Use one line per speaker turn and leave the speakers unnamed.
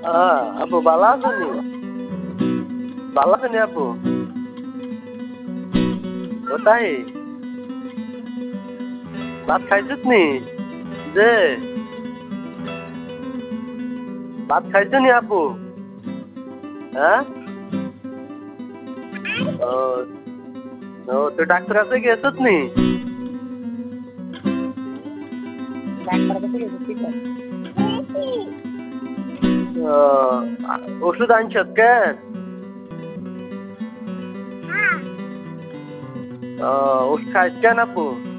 আপু ভালো আছো নি? ভালো আছো নি আপু? কোথায়? ভাত খাইছিস নি? যে ভাত খাইছো নি আপু? হ্যাঁ? ও ও তুই ডাক্তার কাছে গেছিস নি? ও, ওষুধ আনছত কেন? ওষুধ খাইছ কেন আপু?